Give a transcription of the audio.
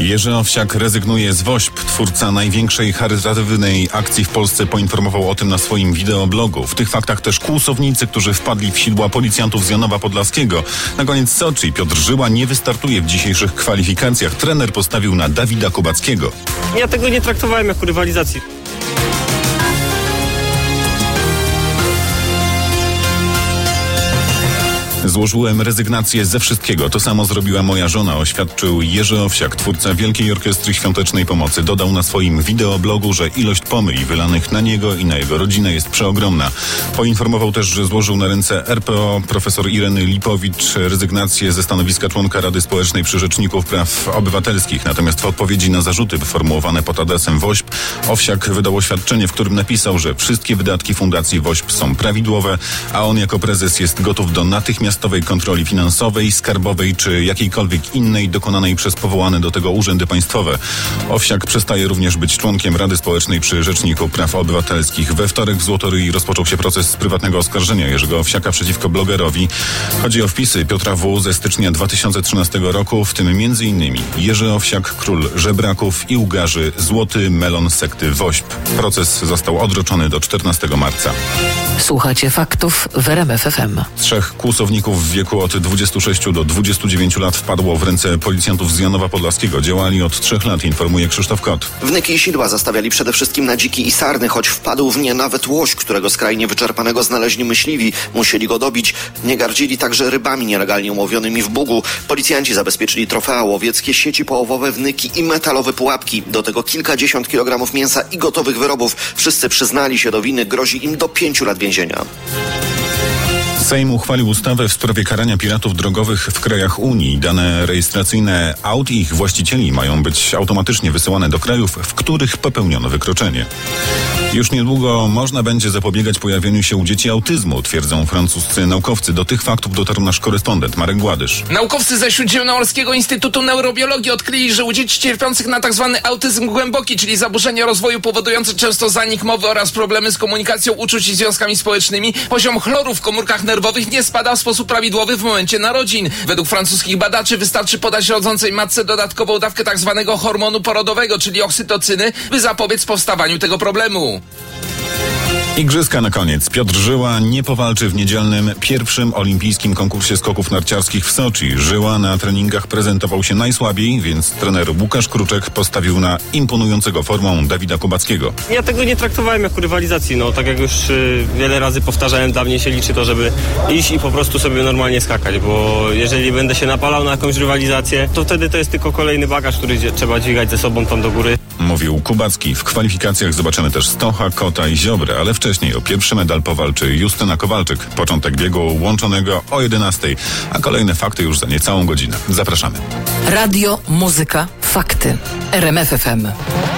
Jerzy Owsiak rezygnuje z WOŚP. Twórca największej charytatywnej akcji w Polsce poinformował o tym na swoim wideoblogu. W tych faktach też kłusownicy, którzy wpadli w sidła policjantów z Janowa Podlaskiego. Na koniec Soczi Piotr Żyła nie wystartuje w dzisiejszych kwalifikacjach. Trener postawił na Dawida Kubackiego. Ja tego nie traktowałem jako rywalizacji. Złożyłem rezygnację ze wszystkiego. To samo zrobiła moja żona, oświadczył Jerzy Owsiak, twórca Wielkiej Orkiestry Świątecznej Pomocy. Dodał na swoim wideoblogu, że ilość pomyj wylanych na niego i na jego rodzinę jest przeogromna. Poinformował też, że złożył na ręce RPO profesor Ireny Lipowicz rezygnację ze stanowiska członka Rady Społecznej przy Rzeczniku Praw Obywatelskich. Natomiast w odpowiedzi na zarzuty wyformułowane pod adresem WOŚP, Owsiak wydał oświadczenie, w którym napisał, że wszystkie wydatki Fundacji WOŚP są prawidłowe, a on jako prezes jest gotów do natychmiastowej kontroli finansowej, skarbowej czy jakiejkolwiek innej dokonanej przez powołane do tego urzędy państwowe. Owsiak przestaje również być członkiem Rady Społecznej przy Rzeczniku Praw Obywatelskich. We wtorek w Złotoryi rozpoczął się proces prywatnego oskarżenia Jerzego Owsiaka przeciwko blogerowi. Chodzi o wpisy Piotra W. ze stycznia 2013 roku, w tym m.in. Jerzy Owsiak, król żebraków i łgarzy, złoty melon sekty WOŚP. Proces został odroczony do 14 marca. Słuchacie faktów w RMF FM. 3 kłusowników w wieku od 26 do 29 lat wpadło w ręce policjantów z Janowa Podlaskiego. Działali od 3 lat, informuje Krzysztof Kot. Wnyki i sidła zastawiali przede wszystkim na dziki i sarny, choć wpadł w nie nawet łoś, którego skrajnie wyczerpanego znaleźli myśliwi. Musieli go dobić. Nie gardzili także rybami nielegalnie łowionymi w Bugu. Policjanci zabezpieczyli trofea łowieckie, sieci połowowe, wnyki i metalowe pułapki. Do tego kilkadziesiąt kilogramów mięsa i gotowych wyrobów. Wszyscy przyznali się do winy. Grozi im do 5 lat więzienia. Sejm uchwalił ustawę w sprawie karania piratów drogowych w krajach Unii. Dane rejestracyjne aut i ich właścicieli mają być automatycznie wysyłane do krajów, w których popełniono wykroczenie. Już niedługo można będzie zapobiegać pojawieniu się u dzieci autyzmu, twierdzą francuscy naukowcy. Do tych faktów dotarł nasz korespondent Marek Gładysz. Naukowcy ze Śródziemnomorskiego Instytutu Neurobiologii odkryli, że u dzieci cierpiących na tzw. autyzm głęboki, czyli zaburzenia rozwoju powodujące często zanik mowy oraz problemy z komunikacją, uczuć i związkami społecznymi, poziom chloru w komórkach nerwowych nie spada w sposób prawidłowy w momencie narodzin. Według francuskich badaczy wystarczy podać rodzącej matce dodatkową dawkę tzw. hormonu porodowego, czyli oksytocyny, by zapobiec powstawaniu tego problemu. Igrzyska na koniec. Piotr Żyła nie powalczy w niedzielnym pierwszym olimpijskim konkursie skoków narciarskich w Soczi. Żyła na treningach prezentował się najsłabiej, więc trener Łukasz Kruczek postawił na imponującego formą Dawida Kubackiego. Ja tego nie traktowałem jako rywalizacji. Tak jak już wiele razy powtarzałem, dla mnie się liczy to, żeby iść i po prostu sobie normalnie skakać, bo jeżeli będę się napalał na jakąś rywalizację, to wtedy to jest tylko kolejny bagaż, który trzeba dźwigać ze sobą tam do góry. Mówił Kubacki. W kwalifikacjach zobaczymy też Stocha, Kota i Ziobrę, ale wcześniej o pierwszy medal powalczy Justyna Kowalczyk. Początek biegu łączonego o 11:00, a kolejne fakty już za niecałą godzinę. Zapraszamy. Radio, muzyka, fakty. RMF FM.